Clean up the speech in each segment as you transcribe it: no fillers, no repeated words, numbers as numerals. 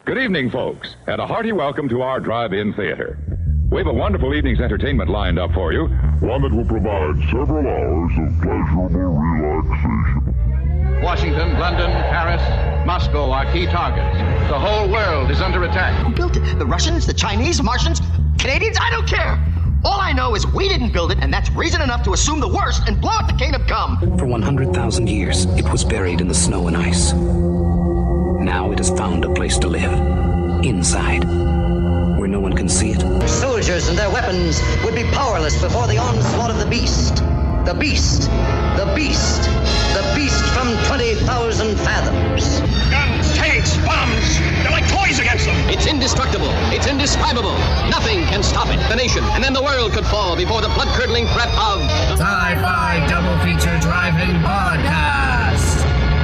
Good evening, folks, and a hearty welcome to our drive-in theater. We have a wonderful evening's entertainment lined up for you. One that will provide several hours of pleasurable relaxation. Washington, London, Paris, Moscow are key targets. The whole world is under attack. Who built it? The Russians, the Chinese, Martians, Canadians? I don't care. All I know is we didn't build it, and that's reason enough to assume the worst and blow out the kingdom come. For 100,000 years, it was buried in the snow and ice. Now it has found a place to live. Inside. Where no one can see it. Soldiers and their weapons would be powerless before the onslaught of the beast. The beast. The beast. The beast from 20,000 fathoms. Guns, tanks, bombs. They're like toys against them. It's indestructible. It's indescribable. Nothing can stop it. The nation and then the world could fall before the blood-curdling threat of... Sci-Fi Double Feature Drive-In Podcast.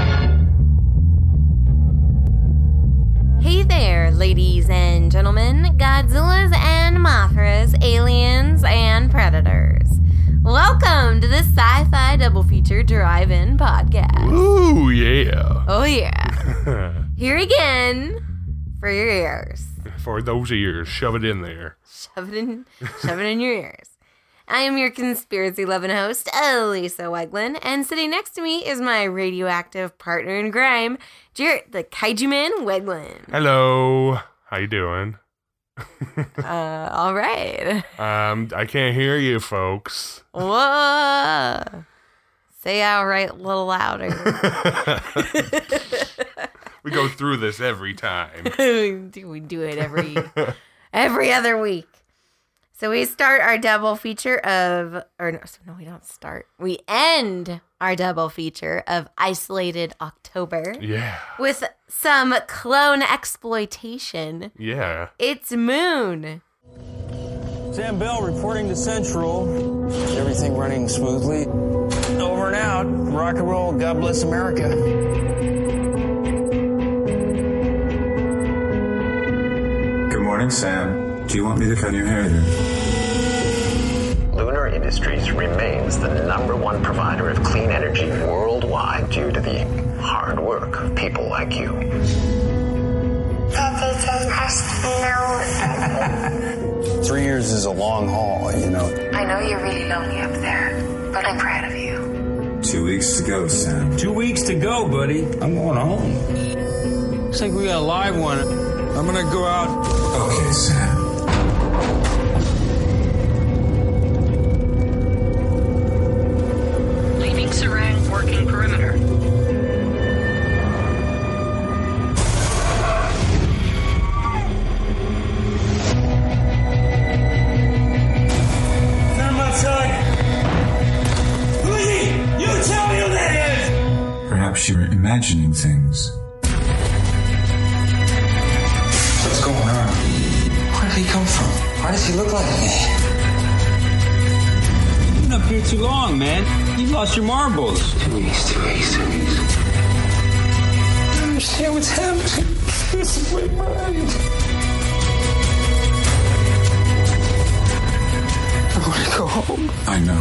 Hey there, ladies and gentlemen, Godzillas and Mothras, aliens and predators. Welcome to the Sci-Fi Double Feature Drive-In Podcast. Ooh, yeah. Oh, yeah. Here again for your ears. For those ears, shove it in there. Shove it in your ears. I am your conspiracy-loving host, Elisa Weglin, and sitting next to me is my radioactive partner in crime, Jarrett, the Kaiju Man Weglin. Hello. How you doing? All right. I can't hear you, folks. Whoa. Say all right a little louder. We go through this every time. We do it every other week. So we start our double feature of, we don't start. We end our double feature of Isolated October. Yeah. With some clone exploitation. Yeah. It's Moon. Sam Bell reporting to Central. Everything running smoothly. Over and out. Rock and roll. God bless America. Good morning, Sam. Do you want me to cut your hair then? Lunar Industries remains the #1 provider of clean energy worldwide due to the hard work of people like you. That they must know. 3 years is a long haul, you know. I know you're really lonely up there, but I'm proud of you. 2 weeks to go, Sam. 2 weeks to go, buddy. I'm going home. Looks like we got a live one. I'm gonna go out. Okay, Sam. Leaving Serang working perimeter. Come outside. Luigi, you tell me who that is! Perhaps you're imagining things. What's going on? Where did he come from? Why does he look like me? You've been up here too long, man. You've lost your marbles. 2 weeks. I don't understand what's happening. This is my mind. I want to go home. I know.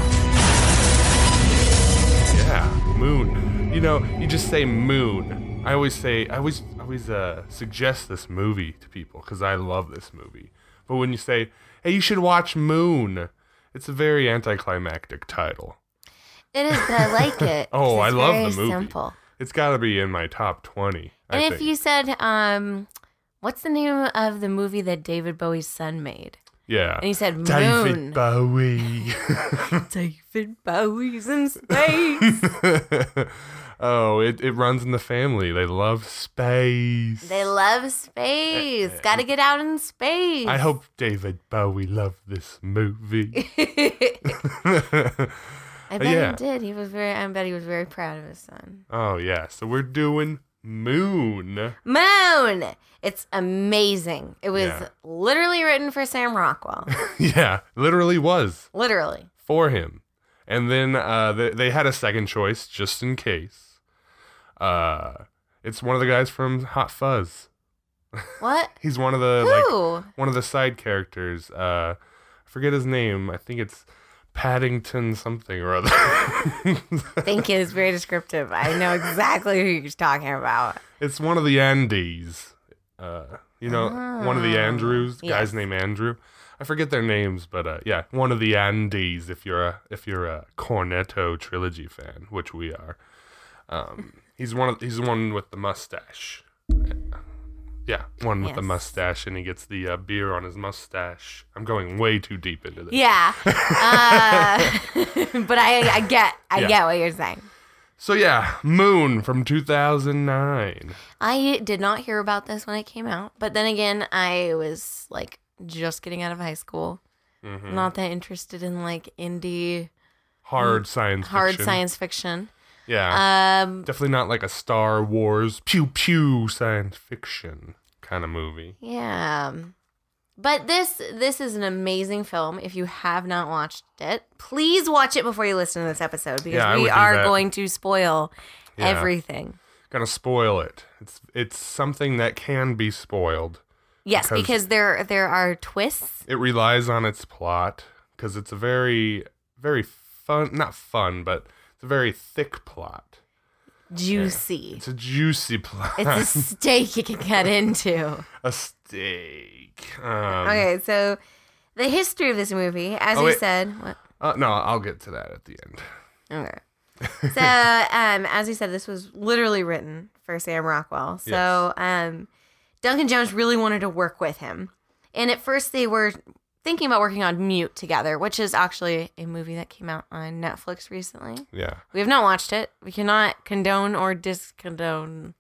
Yeah, Moon. You know, you just say Moon. I always suggest this movie to people because I love this movie. But when you say, hey, you should watch Moon, it's a very anticlimactic title. It is, but I like it. Oh, I love the movie. Simple. It's got to be in my top 20. And if you said, what's the name of the movie that David Bowie's son made? Yeah. And he said Moon. David Bowie. David Bowie's in space. Oh, it runs in the family. They love space. They love space. Got to get out in space. I hope David Bowie loved this movie. I bet he did. I bet he was very proud of his son. Oh, yeah. So we're doing Moon. Moon! It's amazing. It was literally written for Sam Rockwell. Yeah, literally was. Literally. For him. And then they had a second choice just in case. It's one of the guys from Hot Fuzz. What? He's one of the one of the side characters. I forget his name. I think it's Paddington something or other. Thank you. It's very descriptive. I know exactly who you're talking about. It's one of the Andes. One of the Andrews, guys named Andrew. I forget their names, but yeah, one of the Andes. If you're a Cornetto trilogy fan, which we are, he's the one with the mustache. Yeah, with the mustache, and he gets the beer on his mustache. I'm going way too deep into this. Yeah, but I get what you're saying. So yeah, Moon from 2009. I did not hear about this when it came out, but then again, I was like just getting out of high school. Mm-hmm. Not that interested in like indie hard science fiction. Yeah. Definitely not like a Star Wars pew pew science fiction kind of movie. Yeah. But this is an amazing film. If you have not watched it, please watch it before you listen to this episode, because we are going to spoil everything. Gonna spoil it. It's something that can be spoiled. Yes, because there are twists. It relies on its plot because it's a very, very not fun, but it's a very thick plot. Juicy. Yeah. It's a juicy plot. It's a steak you can cut into. A steak. Okay, so the history of this movie, as you said... What? No, I'll get to that at the end. Okay. So, as you said, this was literally written for Sam Rockwell. So, Duncan Jones really wanted to work with him. And at first they were thinking about working on Mute together, which is actually a movie that came out on Netflix recently. Yeah. We have not watched it. We cannot condone or discondone.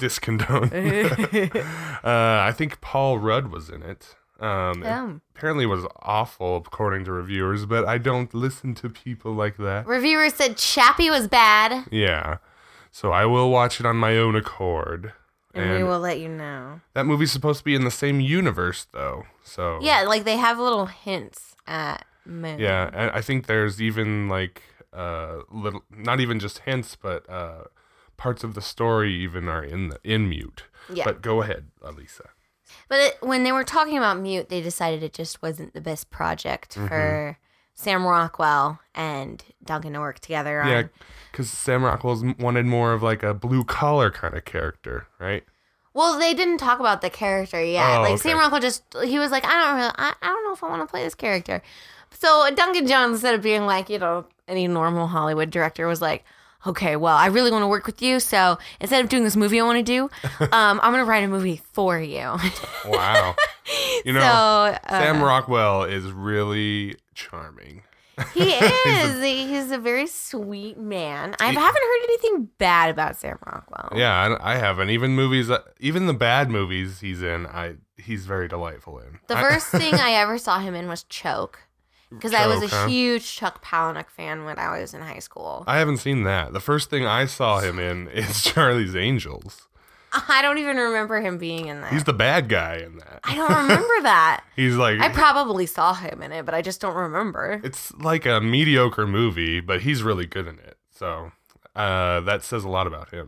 I think Paul Rudd was in it. It apparently was awful according to reviewers, but I don't listen to people like that. Reviewers said Chappie was bad. Yeah. So I will watch it on my own accord. And we will let you know. That movie's supposed to be in the same universe, though. So yeah, like they have little hints at Moon. Yeah, and I think there's even like little, not even just hints, but parts of the story even are in Mute. Yeah. But go ahead, Alisa. But when they were talking about Mute, they decided it just wasn't the best project for Sam Rockwell and Duncan to work together on. Yeah, because Sam Rockwell wanted more of like a blue collar kind of character, right? Well, they didn't talk about the character yet. Sam Rockwell he was like, I don't know if I want to play this character. So Duncan Jones, instead of being like, any normal Hollywood director, was like, okay, well, I really want to work with you, so instead of doing this movie I want to do, I'm going to write a movie for you. Wow. Sam Rockwell is really charming. He is. He's a very sweet man. I haven't heard anything bad about Sam Rockwell. Yeah, I haven't. Even the bad movies he's in, he's very delightful in. The first thing I ever saw him in was Choke. Because I was a huge Chuck Palahniuk fan when I was in high school. I haven't seen that. The first thing I saw him in is Charlie's Angels. I don't even remember him being in that. He's the bad guy in that. I don't remember that. He's like... I probably saw him in it, but I just don't remember. It's like a mediocre movie, but he's really good in it. So that says a lot about him.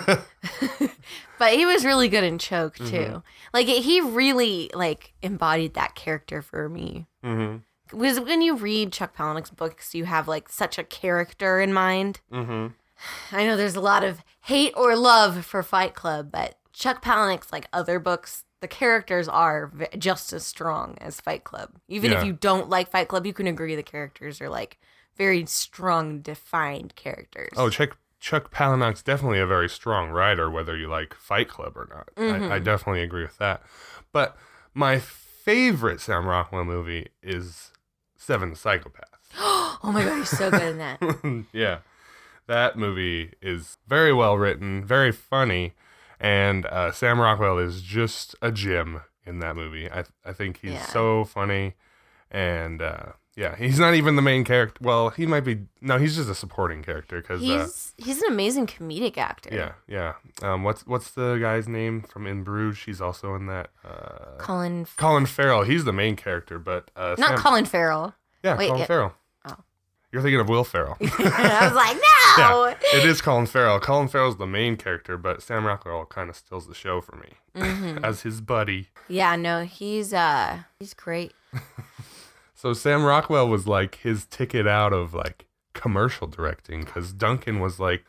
But he was really good in Choke, too. Mm-hmm. Like, he really, embodied that character for me. Mm-hmm. Because when you read Chuck Palahniuk's books, you have such a character in mind. Mm-hmm. I know there's a lot of hate or love for Fight Club, but Chuck Palahniuk's other books, the characters are just as strong as Fight Club. Even if you don't like Fight Club, you can agree the characters are very strong, defined characters. Oh, Chuck Palahniuk's definitely a very strong writer, whether you like Fight Club or not. Mm-hmm. I definitely agree with that. But my favorite Sam Rockwell movie is Seven Psychopaths. Oh my God, he's so good in that. Yeah. That movie is very well written, very funny, and Sam Rockwell is just a gem in that movie. I think he's so funny, and he's not even the main character. Well, he might be. No, he's just a supporting character because he's an amazing comedic actor. Yeah. What's the guy's name from In Bruges? He's also in that. Colin Farrell. He's the main character, but not Colin Farrell. Yeah, Colin Farrell. Oh. You're thinking of Will Ferrell. I was like, no! Yeah, it is Colin Farrell. Colin Farrell's the main character, but Sam Rockwell kind of steals the show for me as his buddy. Yeah, no, he's great. So Sam Rockwell was his ticket out of commercial directing because Duncan was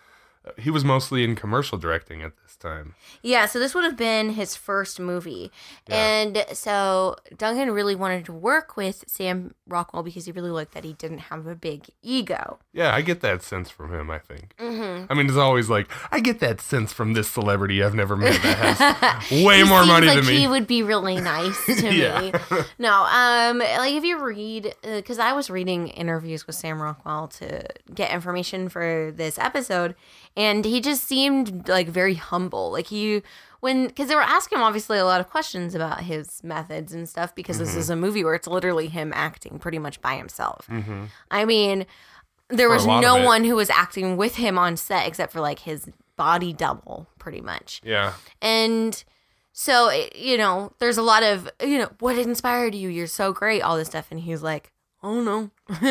he was mostly in commercial directing at this time. Yeah, so this would have been his first movie. Yeah. And so Duncan really wanted to work with Sam Rockwell because he really liked that he didn't have a big ego. Yeah, I get that sense from him, I think. Mm-hmm. I mean, it's always like, I get that sense from this celebrity I've never met that has way more money than me. He would be really nice to me. No, like if you read, because I was reading interviews with Sam Rockwell to get information for this episode, and he just seemed like very humble. Like because they were asking him obviously a lot of questions about his methods and stuff, because this is a movie where it's literally him acting pretty much by himself. Mm-hmm. I mean, there was no one who was acting with him on set except for like his body double, pretty much. Yeah. And so, there's a lot of, what inspired you? You're so great, all this stuff. And he's like, oh, no.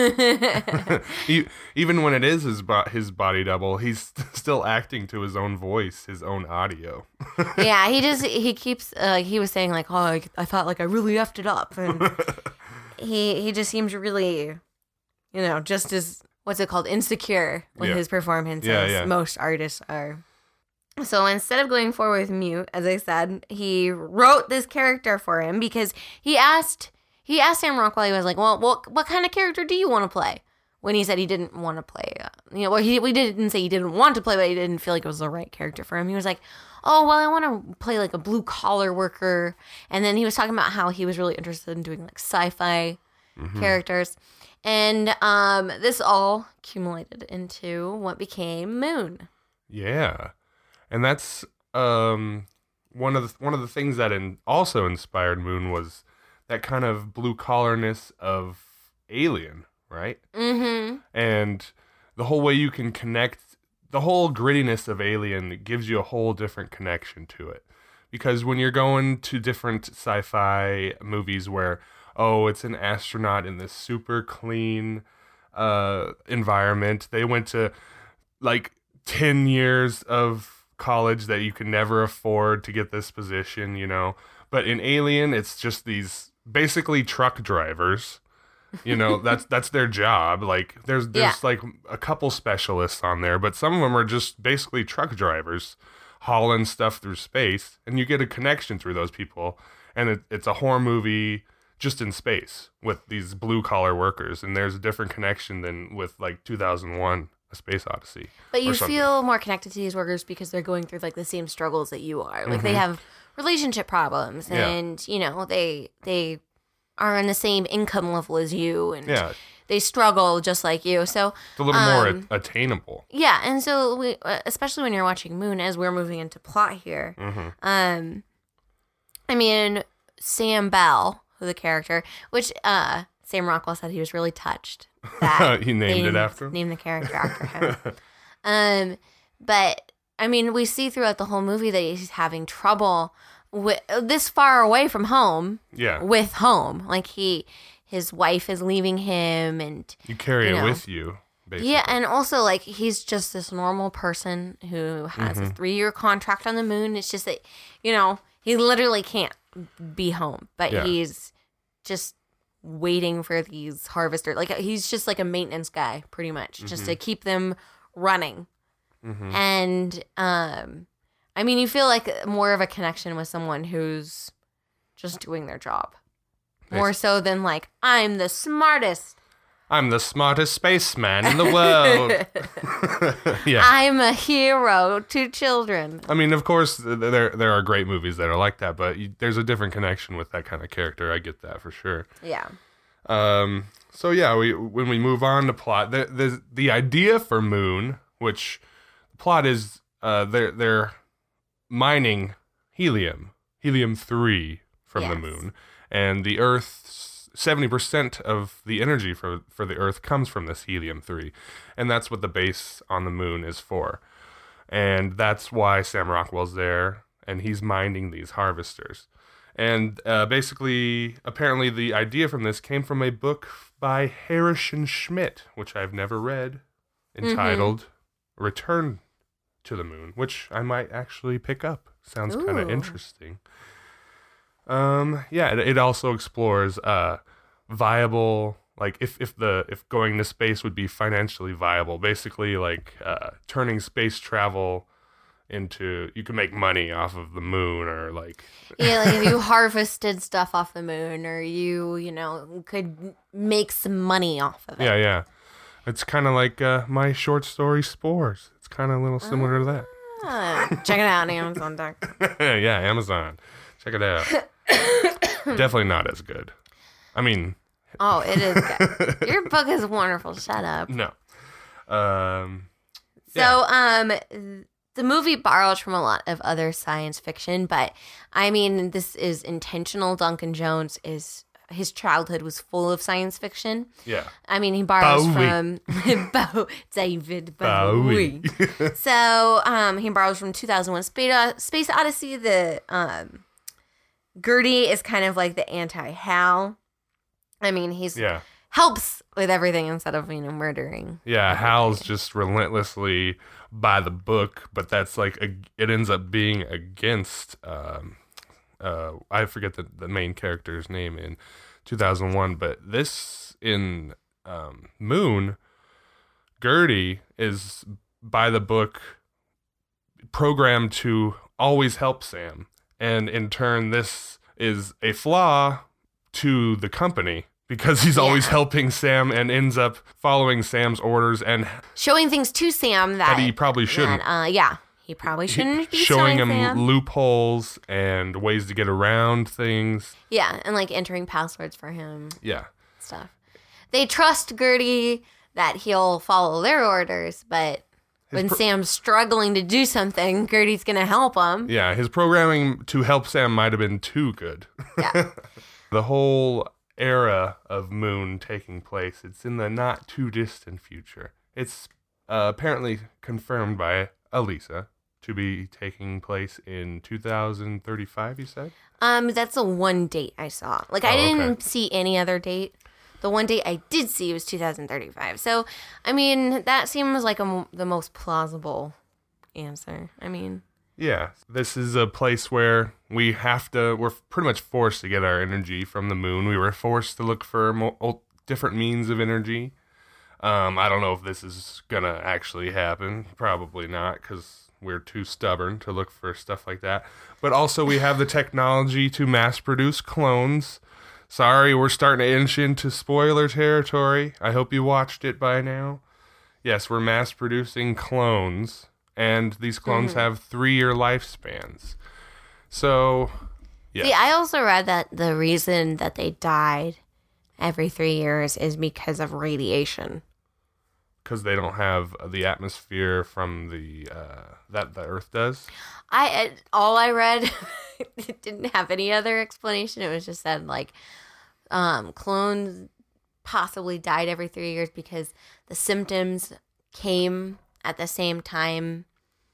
Even when it is his body double, he's still acting to his own voice, his own audio. Yeah, he keeps, he was saying like, oh, I thought like I really effed it up. And he just seems really, just as, what's it called, insecure with his performances. Yeah. Most artists are. So instead of going forward with Mute, as I said, he wrote this character for him because he asked Sam Rockwell, he was like, well, what kind of character do you want to play? When he said he didn't want to play, we didn't say he didn't want to play, but he didn't feel like it was the right character for him. He was like, oh, well, I want to play like a blue collar worker. And then he was talking about how he was really interested in doing like sci-fi characters. And this all accumulated into what became Moon. Yeah. And that's one of the things that also inspired Moon was that kind of blue collarness of Alien, right? Mm-hmm. And the whole way you can connect, the whole grittiness of Alien gives you a whole different connection to it. Because when you're going to different sci-fi movies where, it's an astronaut in this super clean environment, they went to like 10 years of college that you can never afford to get this position, But in Alien, it's just these basically truck drivers. That's their job. Like there's like a couple specialists on there, but some of them are just basically truck drivers hauling stuff through space, and you get a connection through those people. And it's a horror movie just in space with these blue collar workers, and there's a different connection than with like 2001. A Space Odyssey. But you feel more connected to these workers because they're going through like the same struggles that you are. Like they have relationship problems, and they are on the same income level as you, and they struggle just like you. So it's a little more attainable. Yeah, and so we, especially when you're watching Moon, as we're moving into plot here. I mean, Sam Bell, the character, which Sam Rockwell said he was really touched that he named it after him. Named the character after him. But I mean, we see throughout the whole movie that he's having trouble with this far away from home. Yeah. With home, like his wife is leaving him, and you carry it with you. Basically. Yeah, and also like he's just this normal person who has a 3-year contract on the moon. It's just that he literally can't be home, but he's just waiting for these harvesters. Like he's just like a maintenance guy, pretty much, just to keep them running. And I mean, you feel like more of a connection with someone who's just doing their job, more so than like I'm the smartest spaceman in the world. Yeah, I'm a hero to children. I mean, of course, there are great movies that are like that, but there's a different connection with that kind of character. I get that for sure. Yeah. So yeah, when we move on to plot, the idea for Moon, which the plot is, they're mining helium-3 from the moon, and the Earth's 70% of the energy for the Earth comes from this helium-3, and that's what the base on the moon is for. And that's why Sam Rockwell's there, and he's mining these harvesters. And basically, apparently the idea from this came from a book by Harrison Schmidt, which I've never read, entitled Return to the Moon, which I might actually pick up. Sounds kind of interesting. Yeah, it also explores viable Like if going to space would be financially viable, basically like turning space travel into, you can make money off of the moon, or like like if you harvested stuff off the moon, or you could make some money off of it. Yeah. It's kind of like my short story Spores. It's kind of a little similar to that. Check it out on Amazon.com. Yeah, Amazon. Check it out. Definitely not as good. I mean, oh, it is good. Your book is wonderful. Shut up. No. The movie borrows from a lot of other science fiction, but I mean, this is intentional. Duncan Jones his childhood was full of science fiction. Yeah. I mean, he borrows from David Bowie. So, he borrows from 2001 Space Odyssey. The Gertie is kind of like the anti-Hal. I mean, helps with everything instead of, murdering. Yeah, Hal's just relentlessly by the book, but that's like, it ends up being against, I forget the main character's name in 2001, but this in Moon, Gertie is by the book programmed to always help Sam. And in turn, this is a flaw to the company, because he's always helping Sam and ends up following Sam's orders and showing things to Sam that he probably shouldn't. He probably shouldn't be showing him Sam. Loopholes and ways to get around things. Yeah, and like entering passwords for him. Yeah. Stuff. They trust Gertie that he'll follow their orders, but when Sam's struggling to do something, Gertie's going to help him. Yeah, his programming to help Sam might have been too good. Yeah. The whole era of Moon taking place, it's in the not too distant future. It's apparently confirmed by Elisa to be taking place in 2035, you said? That's the one date I saw. Like, I didn't see any other date. The one date I did see was 2035. So, I mean, that seems like the most plausible answer. I mean, yeah, this is a place where we're pretty much forced to get our energy from the moon. We were forced to look for different means of energy. I don't know if this is going to actually happen. Probably not, because we're too stubborn to look for stuff like that. But also we have the technology to mass produce clones. Sorry, we're starting to inch into spoiler territory. I hope you watched it by now. Yes, we're mass producing clones, and these clones have 3-year lifespans. So, yeah. See, I also read that the reason that they died every 3 years is because of radiation. Because they don't have the atmosphere from that the Earth does? All I read, it didn't have any other explanation. It was just said, like, clones possibly died every 3 years because the symptoms came at the same time,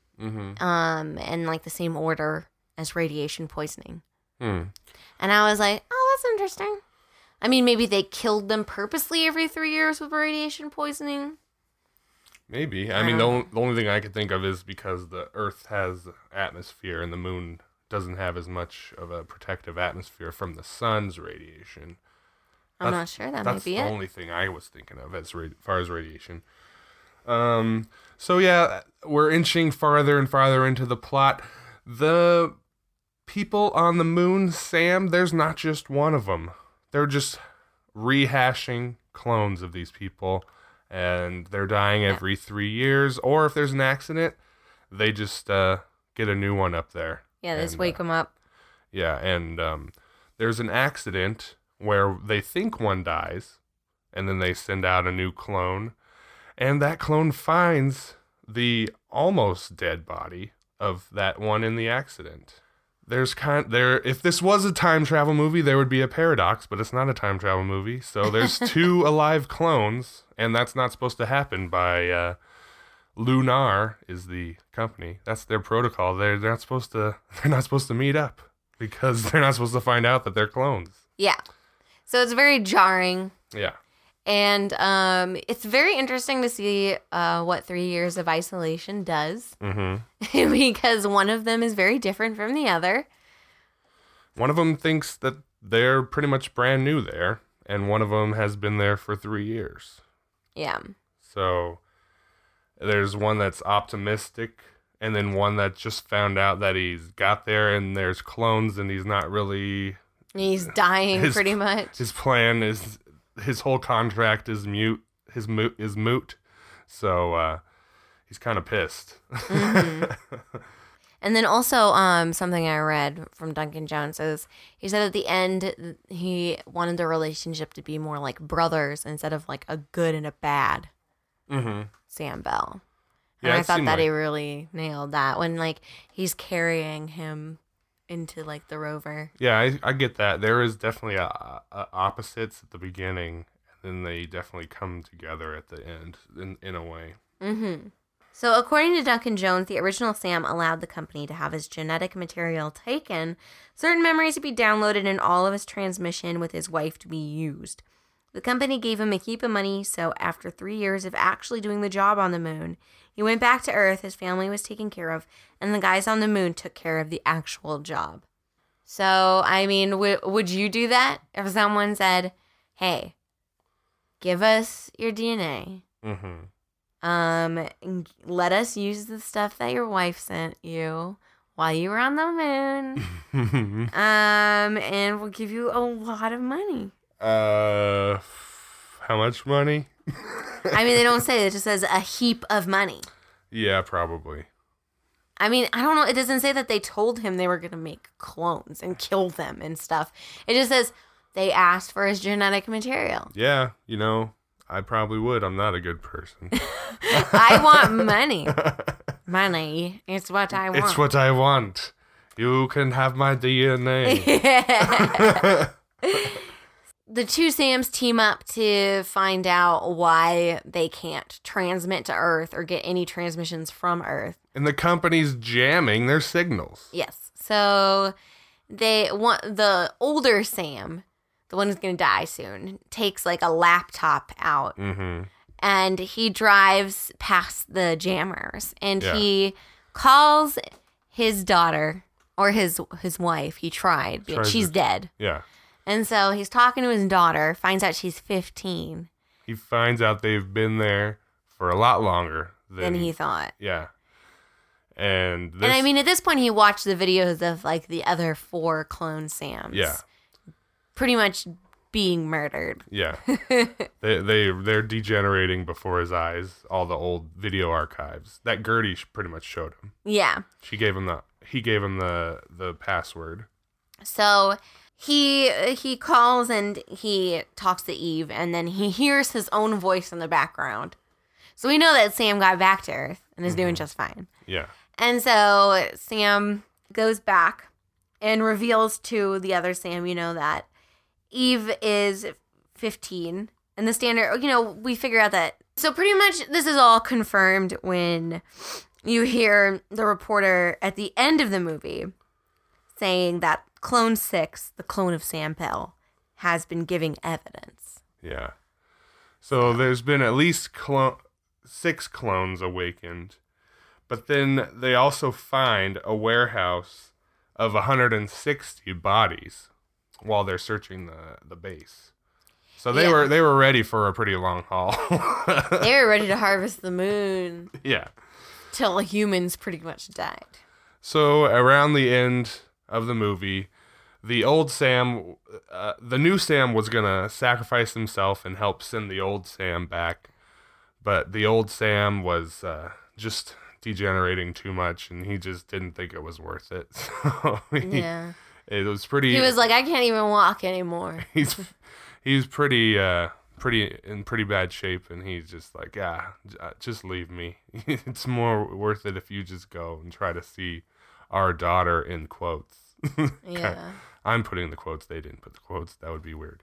and like the same order as radiation poisoning. And I was like, oh, that's interesting. I mean, maybe they killed them purposely every 3 years with radiation poisoning. Maybe. I mean, the only thing I could think of is because the Earth has atmosphere and the moon doesn't have as much of a protective atmosphere from the sun's radiation. I'm not sure. That might be it. That's the only thing I was thinking of as far as radiation. So yeah, we're inching farther and farther into the plot. The people on the moon, Sam, there's not just one of them. They're just rehashing clones of these people, and they're dying every 3 years. Or if there's an accident, they just get a new one up there. Yeah, they just wake them up. Yeah, and there's an accident where they think one dies, and then they send out a new clone, and that clone finds the almost dead body of that one in the accident. If this was a time travel movie, there would be a paradox, but it's not a time travel movie. So there's 2 alive clones, and that's not supposed to happen by Lunar is the company. That's their protocol. They're not supposed to meet up because they're not supposed to find out that they're clones. Yeah. So it's very jarring. Yeah. And it's very interesting to see what 3 years of isolation does. Because one of them is very different from the other. One of them thinks that they're pretty much brand new there. and one of them has been there for 3 years. Yeah. So there's one that's optimistic, and then one that just found out that he's got there and there's clones and he's not really... He's dying pretty much. His plan is... His whole contract is moot. So he's kind of pissed. Mm-hmm. And then also something I read from Duncan Jones is he said at the end he wanted the relationship to be more like brothers instead of like a good and a bad Sam Bell. And I thought that he really nailed that when like he's carrying him into like the rover. Yeah, I get that. There is definitely a opposites at the beginning, and then they definitely come together at the end in a way. Mm-hmm. So according to Duncan Jones, the original Sam allowed the company to have his genetic material taken, certain memories to be downloaded, and all of his transmission with his wife to be used. The company gave him a heap of money, so after 3 years of actually doing the job on the moon, he went back to Earth, his family was taken care of, and the guys on the moon took care of the actual job. So, I mean, would you do that if someone said, hey, give us your DNA, let us use the stuff that your wife sent you while you were on the moon, and we'll give you a lot of money. How much money? I mean, they don't say it. It just says a heap of money. Yeah, probably. I mean, I don't know. It doesn't say that they told him they were going to make clones and kill them and stuff. It just says they asked for his genetic material. Yeah, you know, I probably would. I'm not a good person. I want money. Money. It's what I want. It's what I want. You can have my DNA. Yeah. The two Sams team up to find out why they can't transmit to Earth or get any transmissions from Earth. And the company's jamming their signals. Yes. So they want the older Sam, the one who's going to die soon, takes like a laptop out. And he drives past the jammers. And he calls his daughter or his wife. He tried, but she's dead. Yeah. And so he's talking to his daughter, finds out she's 15. He finds out they've been there for a lot longer than he thought. Yeah. And I mean, at this point, he watched the videos of like the other 4 clone Sams. Yeah. Pretty much being murdered. Yeah. They're degenerating before his eyes, all the old video archives. That Gertie pretty much showed him. Yeah. He gave him the password. So he calls and he talks to Eve, and then he hears his own voice in the background. So we know that Sam got back to Earth and is doing just fine. Yeah. And so Sam goes back and reveals to the other Sam, you know, that Eve is 15. And the standard, you know, we figure out that. So pretty much this is all confirmed when you hear the reporter at the end of the movie saying that Clone 6, the clone of Sam Bell, has been giving evidence. Yeah. So there's been at least 6 clones awakened. But then they also find a warehouse of 160 bodies while they're searching the base. So they were ready for a pretty long haul. They were ready to harvest the moon. Yeah. Till humans pretty much died. So around the end of the movie, the old Sam, the new Sam was going to sacrifice himself and help send the old Sam back. But the old Sam was just degenerating too much, and he just didn't think it was worth it. So it was pretty... He was like, I can't even walk anymore. He's pretty in pretty bad shape, and he's just like, yeah, just leave me. It's more worth it if you just go and try to see our daughter, in quotes. Yeah. I'm putting the quotes. They didn't put the quotes. That would be weird.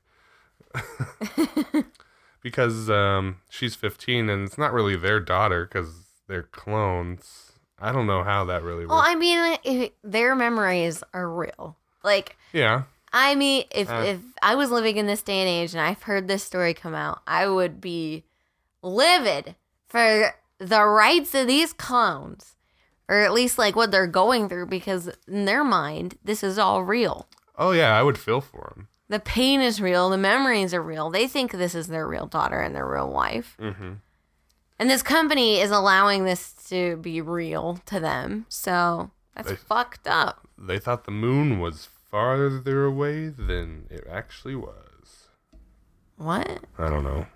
Because she's 15, and it's not really their daughter because they're clones. I don't know how that really works. Well, I mean, their memories are real. Like, yeah. I mean, if I was living in this day and age and I've heard this story come out, I would be livid for the rights of these clones, or at least like what they're going through, because in their mind, this is all real. Oh yeah, I would feel for them. The pain is real. The memories are real. They think this is their real daughter and their real wife. Mm-hmm. And this company is allowing this to be real to them. So that's fucked up. They thought the moon was farther away than it actually was. What? I don't know.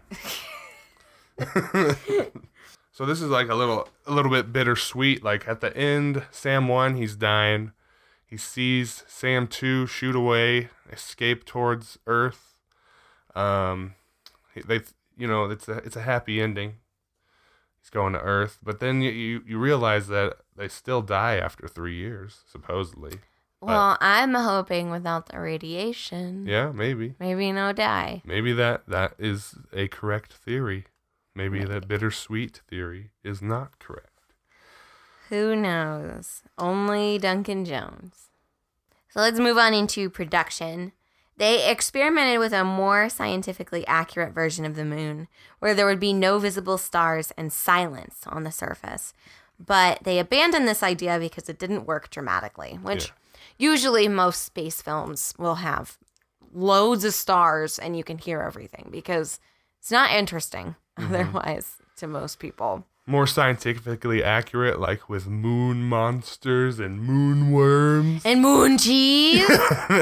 So this is like a little bit bittersweet. Like at the end, Sam 1, he's dying. He sees Sam 2 shoot away, escape towards Earth. It's a happy ending. He's going to Earth, but then you realize that they still die after 3 years, supposedly. Well, I'm hoping without the radiation. Yeah, maybe. Maybe no die. Maybe that is a correct theory. Maybe that bittersweet theory is not correct. Who knows? Only Duncan Jones. So let's move on into production. They experimented with a more scientifically accurate version of the moon, where there would be no visible stars and silence on the surface. But they abandoned this idea because it didn't work dramatically, which usually most space films will have loads of stars and you can hear everything because it's not interesting otherwise to most people. More scientifically accurate, like with moon monsters and moon worms. And moon cheese.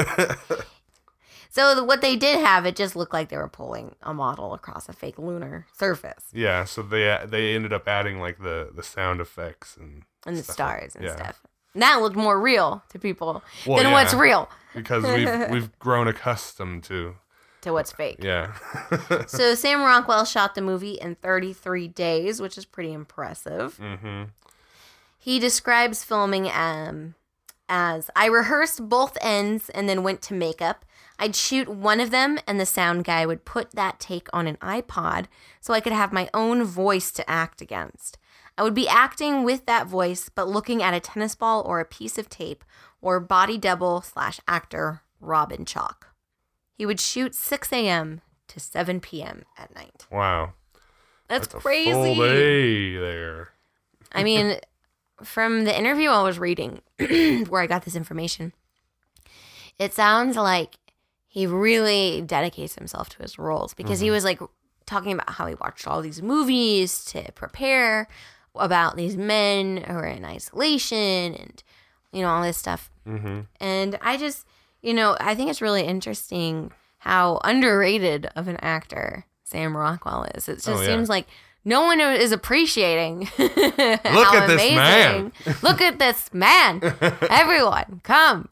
So what they did have, it just looked like they were pulling a model across a fake lunar surface. Yeah, so they ended up adding like the sound effects and the stars and stuff. And that looked more real to people than yeah, what's real. Because we've grown accustomed to what's fake. Yeah. So Sam Rockwell shot the movie in 33 days, which is pretty impressive. Mm-hmm. He describes filming as, I rehearsed both ends and then went to makeup. I'd shoot one of them and the sound guy would put that take on an iPod so I could have my own voice to act against. I would be acting with that voice, but looking at a tennis ball or a piece of tape or body double / actor Robin Chalk. He would shoot 6 a.m. to 7 p.m. at night. Wow. That's crazy. A full day there. I mean, from the interview I was reading where I got this information, it sounds like he really dedicates himself to his roles because he was like talking about how he watched all these movies to prepare about these men who are in isolation and, all this stuff. Mm-hmm. And I just... I think it's really interesting how underrated of an actor Sam Rockwell is. It just seems like no one is appreciating Look at this man. Look at this man. Everyone, come.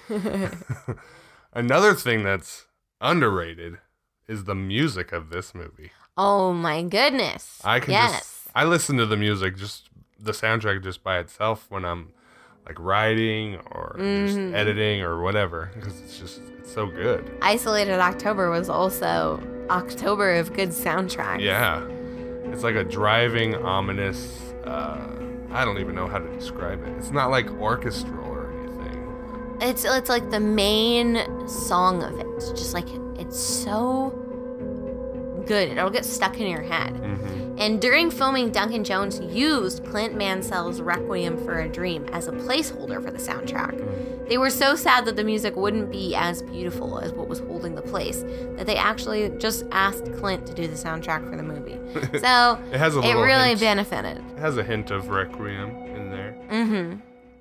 Another thing that's underrated is the music of this movie. Oh my goodness. I listen to the music, just the soundtrack just by itself when I'm like writing or just editing or whatever, because it's so good. Isolated October was also October of good soundtracks. Yeah. It's like a driving, ominous, I don't even know how to describe it. It's not like orchestral or anything. It's like the main song of it. It's just like, it's so good. It'll get stuck in your head. Mm-hmm. And during filming, Duncan Jones used Clint Mansell's Requiem for a Dream as a placeholder for the soundtrack. They were so sad that the music wouldn't be as beautiful as what was holding the place that they actually just asked Clint to do the soundtrack for the movie. So it really benefited. It has a hint of Requiem in there. Mm-hmm.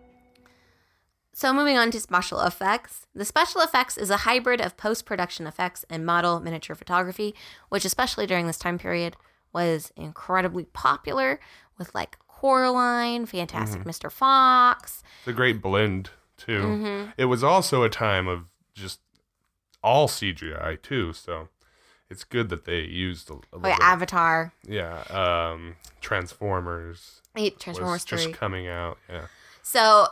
So moving on to special effects. The special effects is a hybrid of post-production effects and model miniature photography, which especially during this time period was incredibly popular with like Coraline, Fantastic Mr. Fox. It's a great blend too. Mm-hmm. It was also a time of just all CGI too, so it's good that they used a little bit. Avatar. Yeah, Transformers. Transformers 3. Just coming out, yeah. So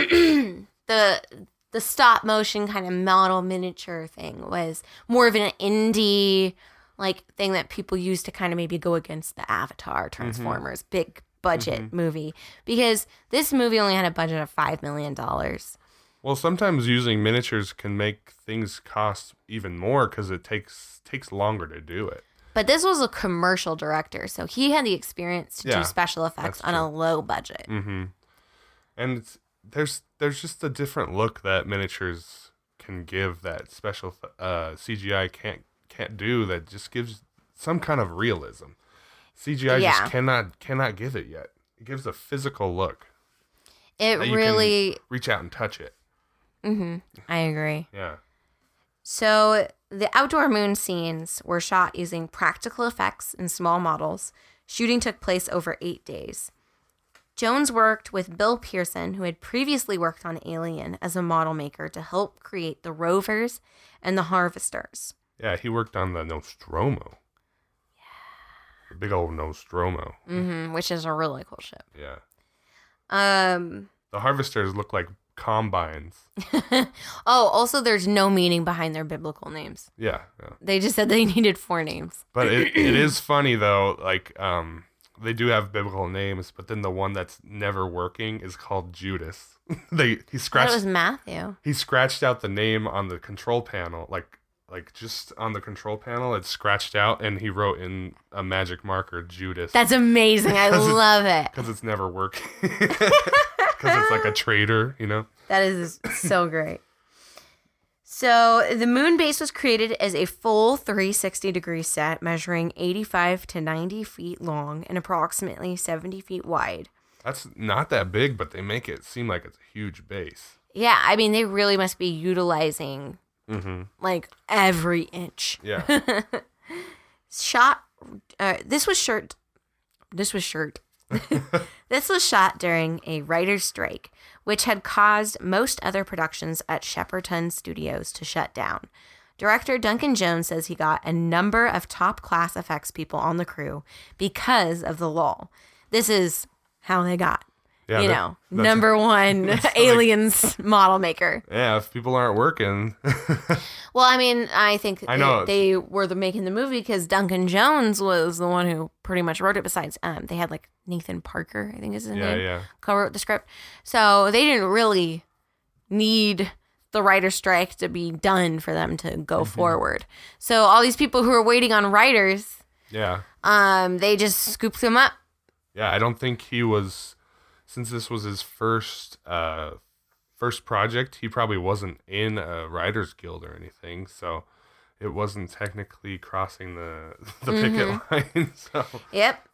the stop motion kind of model miniature thing was more of an indie like thing that people use to kind of maybe go against the Avatar, Transformers, big budget movie, because this movie only had a budget of $5 million. Well, sometimes using miniatures can make things cost even more because it takes longer to do it. But this was a commercial director, so he had the experience to do special effects on a low budget. Mm-hmm. And there's just a different look that miniatures can give that special CGI can't do, that just gives some kind of realism. CGI just cannot give it yet. It gives a physical look. It really reach out and touch it. Mm-hmm. I agree. Yeah. So the outdoor moon scenes were shot using practical effects and small models. Shooting took place over 8 days. Jones worked with Bill Pearson, who had previously worked on Alien, as a model maker to help create the rovers and the harvesters. Yeah, he worked on the Nostromo. Yeah. The big old Nostromo. Mm-hmm, which is a really cool ship. Yeah. The harvesters look like combines. Oh, also there's no meaning behind their biblical names. Yeah. They just said they needed 4 names. But it is funny though, like they do have biblical names, but then the one that's never working is called Judas. He scratched. It was Matthew. He scratched out the name on the control panel, like just on the control panel, it's scratched out, and he wrote in a magic marker Judas. That's amazing. I love it. Because it's never working. Because it's like a traitor, you know? That is so great. So the moon base was created as a full 360-degree set measuring 85 to 90 feet long and approximately 70 feet wide. That's not that big, but they make it seem like it's a huge base. Yeah, I mean, they really must be utilizing like every inch. Yeah. This was shot during a writer's strike, which had caused most other productions at Shepperton Studios to shut down. Director Duncan Jones says he got a number of top-class effects people on the crew because of the lull. This is how they got, number one aliens model maker. Yeah, if people aren't working. Well, I mean, I think they were making the movie because Duncan Jones was the one who pretty much wrote it. Besides, they had like Nathan Parker, I think is his name, co-wrote the script. So they didn't really need the writer's strike to be done for them to go forward. So all these people who are waiting on writers, they just scooped them up. Yeah, I don't think he was, since this was his first project, he probably wasn't in a writer's guild or anything, so it wasn't technically crossing the picket line. Yep.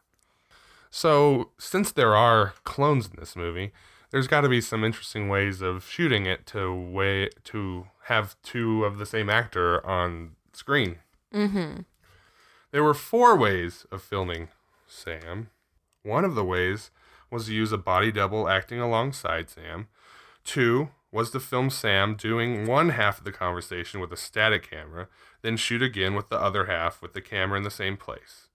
So since there are clones in this movie, there's got to be some interesting ways of shooting it to have 2 of the same actor on screen. Mm-hmm. There were 4 ways of filming Sam. One of the ways was to use a body double acting alongside Sam. 2 was to film Sam doing one half of the conversation with a static camera, then shoot again with the other half with the camera in the same place.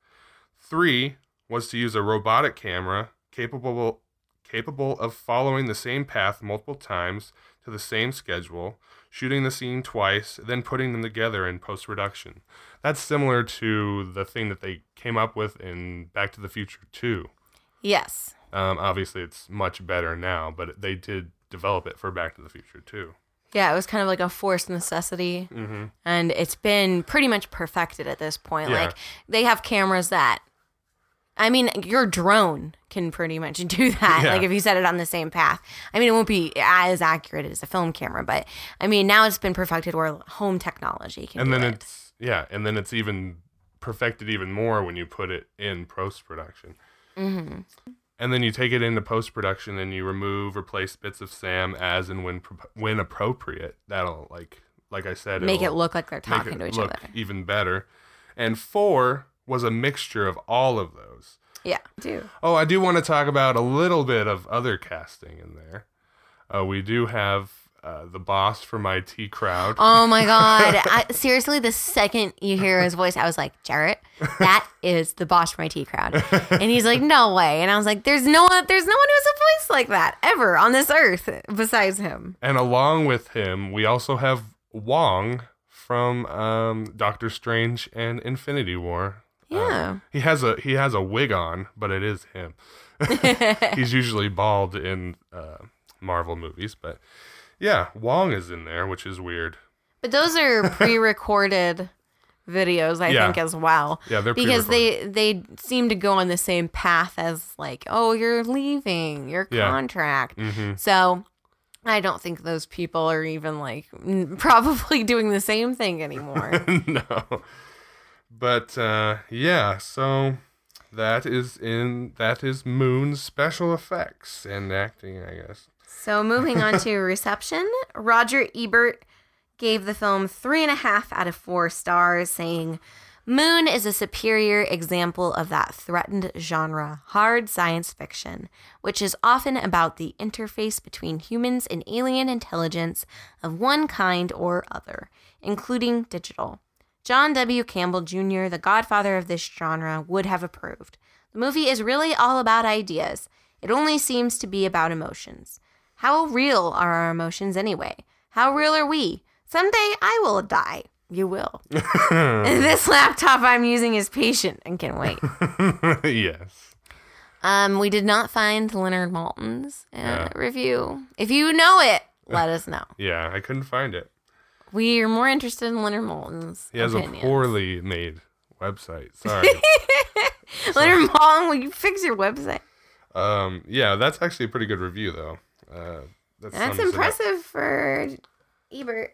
3 was to use a robotic camera capable of following the same path multiple times to the same schedule, shooting the scene twice, then putting them together in post-production. That's similar to the thing that they came up with in Back to the Future 2. Yes. Obviously, it's much better now, but they did develop it for Back to the Future too. Yeah, it was kind of like a forced necessity, and it's been pretty much perfected at this point. Yeah. Like, they have cameras that, I mean, your drone can pretty much do that. Yeah. Like, if you set it on the same path. I mean, it won't be as accurate as a film camera, but, I mean, now it's been perfected where home technology can do it. And then it's even perfected even more when you put it in post-production. Mm-hmm. And then you take it into post-production and you replace bits of Sam as and when appropriate. That'll, like I said, make it look like they're talking to each other. Even better. And 4 was a mixture of all of those. Yeah, do. Oh, I do want to talk about a little bit of other casting in there. We do have the boss from IT Crowd. Oh my God. Seriously, the second you hear his voice, I was like, Jarrett, that is the boss from IT Crowd. And he's like, no way. And I was like, there's no one who has a voice like that ever on this earth besides him. And along with him, we also have Wong from Doctor Strange and Infinity War. Yeah. He has a wig on, but it is him. He's usually bald in Marvel movies, but yeah, Wong is in there, which is weird. But those are pre-recorded videos, I think, as well. Yeah, they're because they seem to go on the same path as like, oh, you're leaving your contract. Mm-hmm. So I don't think those people are even like probably doing the same thing anymore. No. But yeah, so that is Moon's special effects and acting, I guess. So moving on to reception, Roger Ebert gave the film 3.5 out of 4 stars, saying, Moon is a superior example of that threatened genre, hard science fiction, which is often about the interface between humans and alien intelligence of one kind or other, including digital. John W. Campbell Jr., the godfather of this genre, would have approved. The movie is really all about ideas. It only seems to be about emotions. How real are our emotions anyway? How real are we? Someday I will die. You will. This laptop I'm using is patient and can wait. Yes. We did not find Leonard Maltin's review. If you know it, let us know. Yeah, I couldn't find it. We are more interested in Leonard Maltin's He has opinions. a poorly made website. Sorry. Leonard Maltin, will you fix your website? Yeah, that's actually a pretty good review, though. That's impressive for Ebert.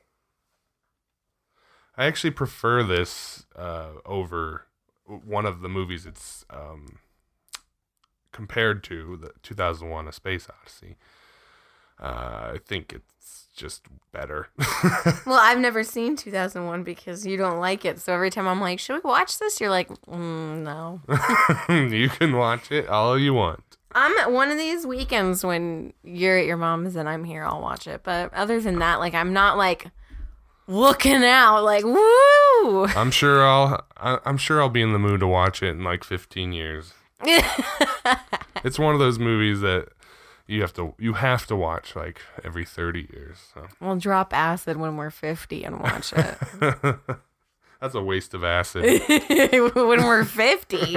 I actually prefer this over one of the movies it's compared to, the 2001: A Space Odyssey. I think it's just better. Well, I've never seen 2001 because you don't like it. So every time I'm like, should we watch this? You're like, no. You can watch it all you want. I'm at one of these weekends when you're at your mom's and I'm here, I'll watch it. But other than that, like, I'm not like looking out like, woo. I'm sure I'll be in the mood to watch it in like 15 years. It's one of those movies that you have to watch like every 30 years. So. We'll drop acid when we're 50 and watch it. That's a waste of acid. When we're 50.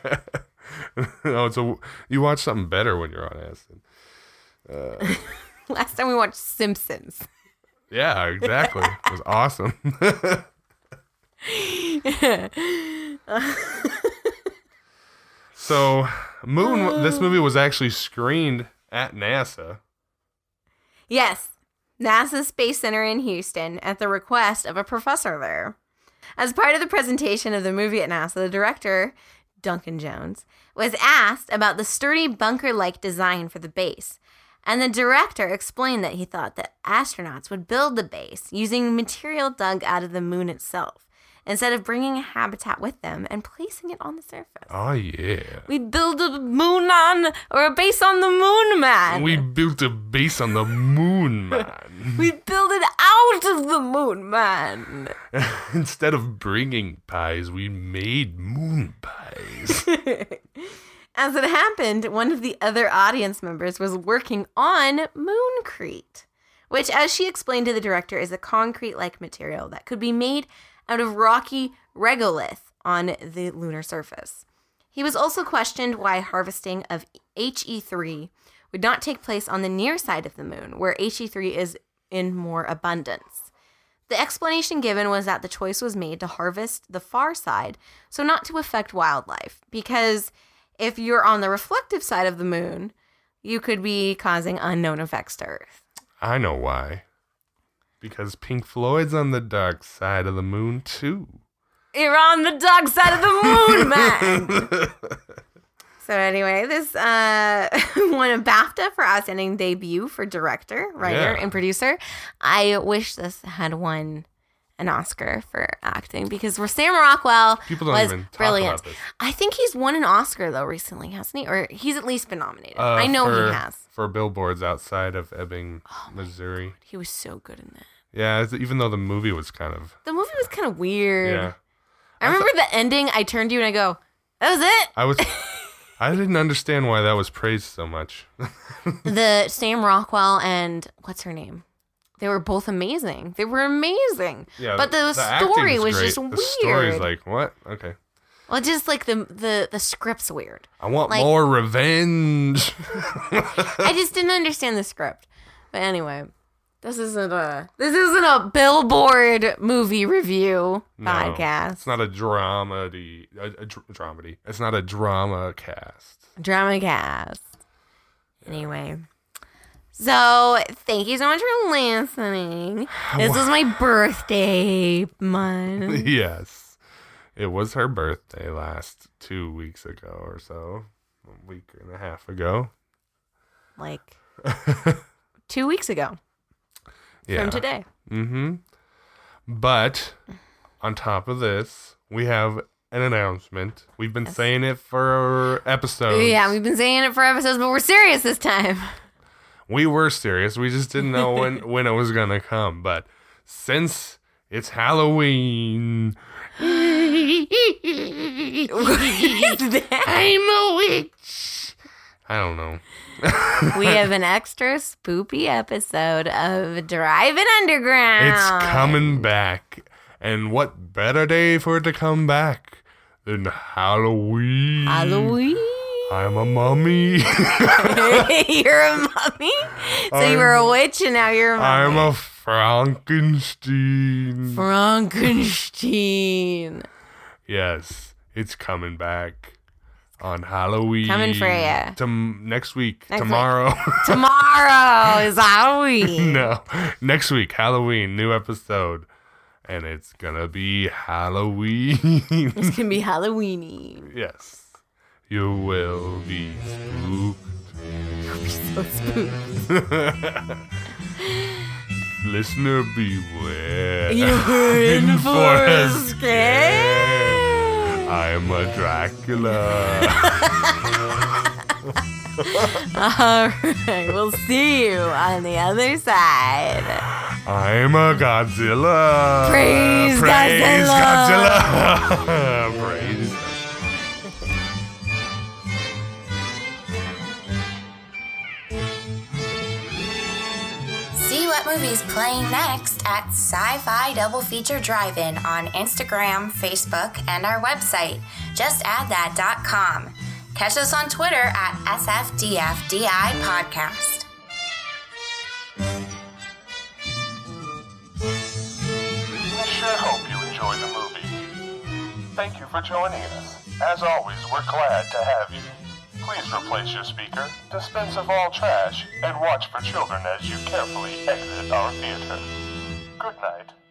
No, you watch something better when you're on acid. Last time we watched Simpsons. Yeah, exactly. It was awesome. So, this movie was actually screened at NASA. Yes, NASA Space Center in Houston at the request of a professor there. As part of the presentation of the movie at NASA, the director, Duncan Jones, was asked about the sturdy bunker-like design for the base. And the director explained that he thought that astronauts would build the base using material dug out of the moon itself, instead of bringing a habitat with them and placing it on the surface. Oh, yeah. We'd build a base on the moon, man. We built a base on the moon, man. We built it out of the moon, man. Instead of bringing pies, we made moon pies. As it happened, one of the other audience members was working on Mooncrete, which, as she explained to the director, is a concrete-like material that could be made out of rocky regolith on the lunar surface. He was also questioned why harvesting of He3 would not take place on the near side of the moon, where He3 is in more abundance. The explanation given was that the choice was made to harvest the far side, so not to affect wildlife, because if you're on the reflective side of the moon, you could be causing unknown effects to Earth. I know why. Because Pink Floyd's on the dark side of the moon, too. You're on the dark side of the moon, man! So anyway, this won a BAFTA for Outstanding Debut for Director, Writer, and Producer. I wish this had won an Oscar for acting because Sam Rockwell was brilliant. About this. I think he's won an Oscar though recently, hasn't he? Or he's at least been nominated. I know he has. For billboards outside of Ebbing, Missouri. God, he was so good in that. Yeah, even though the movie was kind of weird. Yeah. I remember the ending. I turned to you and I go, "That was it." I didn't understand why that was praised so much. The Sam Rockwell and what's her name? They were both amazing. They were amazing. Yeah, but the story was great. just weird. The story's like, what? Okay. Well, just like the script's weird. I want more revenge. I just didn't understand the script. But anyway, this isn't a Billboard movie review podcast. It's not a dramedy. Dramedy. It's not a drama cast. Drama cast. Anyway. So, thank you so much for listening. This was my birthday month. Yes. It was her birthday last 2 weeks ago or so. A week and a half ago. Like 2 weeks ago. Yeah. From today. Mm-hmm. But on top of this, we have an announcement. We've been saying it for episodes. Yeah, we've been saying it for episodes, but we're serious this time. We were serious. We just didn't know when it was going to come. But since it's Halloween... What is that? I'm a witch. I don't know. We have an extra spoopy episode of Driving Underground. It's coming back. And what better day for it to come back than Halloween? Halloween. I'm a mummy. You're a mummy? So you were a witch and now you're a mummy. I'm a Frankenstein. Frankenstein. Yes, it's coming back on Halloween. Coming for you. Next week. Tomorrow. Tomorrow is Halloween. No, next week, Halloween, new episode. And it's gonna be Halloween. It's gonna be Halloween-y. Yes. You will be spooked. You'll be so spooked. Listener, beware. You're in for a scare. I'm a Dracula. All right, we'll see you on the other side. I'm a Godzilla. Praise Godzilla. Praise. See what movie's playing next at Sci-Fi Double Feature Drive-In on Instagram, Facebook, and our website. Just add that.com. Catch us on Twitter at SFDFDI Podcast. We sure hope you enjoyed the movie. Thank you for joining us. As always, we're glad to have you. Please replace your speaker, dispense of all trash, and watch for children as you carefully exit our theater. Good night.